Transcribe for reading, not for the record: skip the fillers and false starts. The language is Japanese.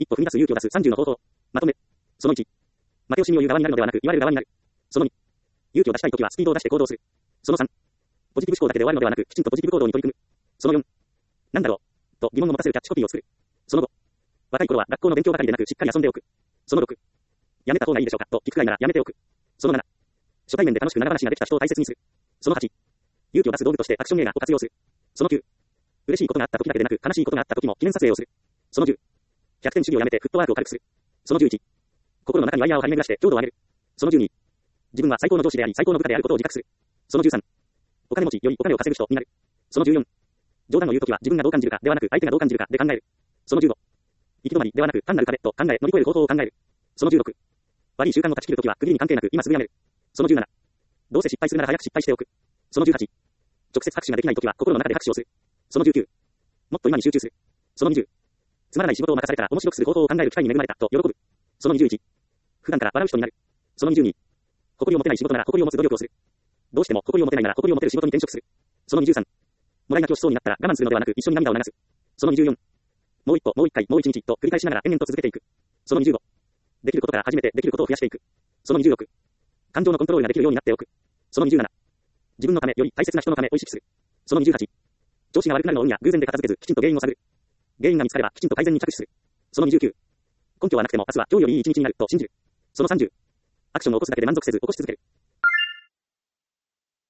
歩踏み出す勇気を出す30の方法。まとめ。その1。負け惜しみを言う側になるのではなく、言われる側になる。その2。勇気を出したいときはスピードを出して行動する。その3。ポジティブ思考だけで終わるのではなく、きちんとポジティブ行動に取り組む。その4。なんだろうと疑問を持たせるキャッチコピーを作る。その5。若い頃は学校の勉強ばかりでなくしっかり遊んでおく。その6。やめた方がいいでしょうかと聞くくらいならやめておく。その7。初対面で楽しく長話ができた人を大切にする。その8。勇気を出す道具としてアクション映画を活用する。その9。嬉しいことがあった時だけでなく悲しいことがあった時も記念撮影をする。その10。100点主義をやめてフットワークを軽くする。その11。心の中にワイヤーを張り巡らして強度を上げる。その12。自分は最高の上司であり最高の部下であることを自覚する。その13。お金持ちよりお金を稼ぐ人になる。その14。冗談を言うときは自分がどう感じるかではなく相手がどう感じるかで考える。その15。行き止まりではなく単なる壁と考え乗り越える方法を考える。その16。悪い習慣を断ち切るときは区切りに関係なく今すぐやめる。その17。どうせ失敗するなら早く失敗しておく。その18。直接拍手ができないときは心の中で拍手をする。その19。もっと今に集中する。その20。つまらない仕事を任されたら面白くする方法を考える機会に恵まれたと喜ぶ。その21。普段から笑う人になる。その22。誇りを持てない仕事なら誇りを持つ努力をする。どうしても誇りを持てないなら誇りを持てる仕事に転職する。その23。もらい泣きをしそうになったら我慢するのではなく一緒に涙を流す。その24。もう一歩、もう一回、もう一日と繰り返しながら延々と続けていく。その25。できることから始めてできることを増やしていく。その26。感情のコントロールができるようになっておく。その27。自分のためより大切な人のためを意識する。その28。調子が悪くなるのを運や偶然で片付けずきちんと原因を探る。原因が見つかればきちんと改善に着手する。その29。根拠はなくても明日は今日よりいい一日になると信じる。その30。アクションを起こすだけで満足せず起こし続ける。